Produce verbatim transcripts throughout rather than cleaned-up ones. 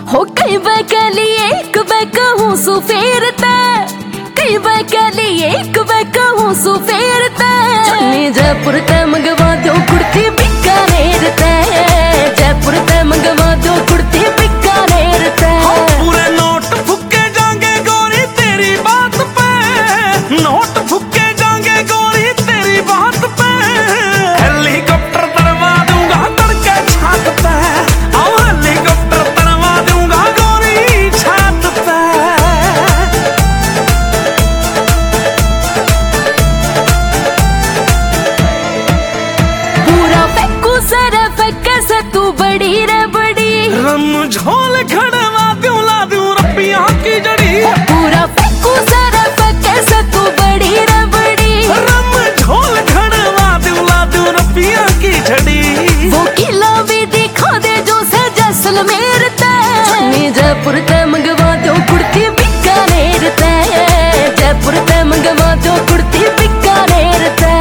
हो कई बार कह लिए एक बार कहूँ सु फेरता, कई बार कह लिए एक बार कहूँ सु फेरता। जयपुर ते मंगवा दो कुर्ती बीकानेर ते, जयपुर ते मंगवा दो कुर्ती बीकानेर ते। पूरे नोट फुके जाएंगे गोरी तेरी बात पे, नोट फुके जाएंगे गोरी तेरी बात पे। हेलीकॉप्टर तरवा दूंगा तड़के छात पे, आओ हेलीकॉप्टर तरवा दूंगा गोरी छात पे। पूरा फेंकू सर फेंके से तू बड़ी रे बड़ी, रम झोल खड़वा दूं ला दूं रपिया की जड़ी। पूरा फेंकू सर फेंके से तू बड़ी रे बड़ी, रम झोल खड़वा दूं ला दूं रपिया की जड़ी। वो किला भी दिखा दे जो से जैसलमेर ते, जयपुर ते मंगवा दो कुर्ती बीकानेर ते, जयपुर ते मंगवा दो कुर्ती बीकानेर ते।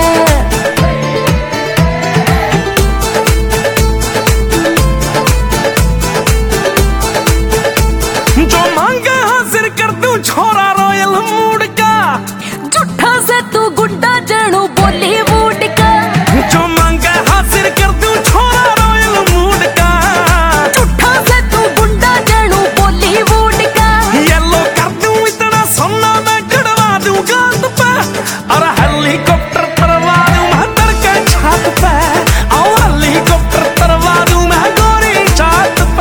जो मांगे हाजिर कर दूं छोरा रॉयल मूड का, झूठा से तू गुंडा जानू बॉलीवुड का। जो मांगे हाजिर कर दूं छोरा रॉयल मूड का, झूठा से तू गुंडा जानू बॉलीवुड का। येलो कर दूं इतना सोना मैं गड़वा दूं गात पे, और हेलीकॉप्टर तरवा दूं मैं तड़के छात पे, आओ हेलीकॉप्टर तरवा दूं मैं गोरी छात पे।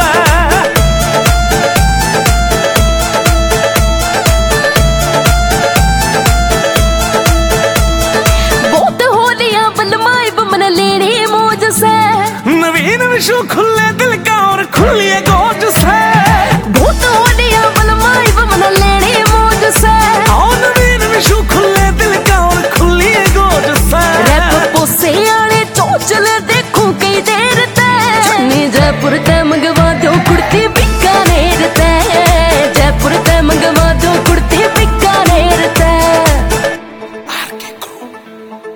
बहुत होलियां बलमाई बमन लेने मौज से, नवीन विशु खुले दिल का और खुली गोज से। बहुत होलियां बलमाई बमन लेने मौज से। आओ नवीन विशु खुले दिल का और खुली गोज से। रैप पोसे आले चोचले देखूं कई देर ते, जयपुर ते मंगवा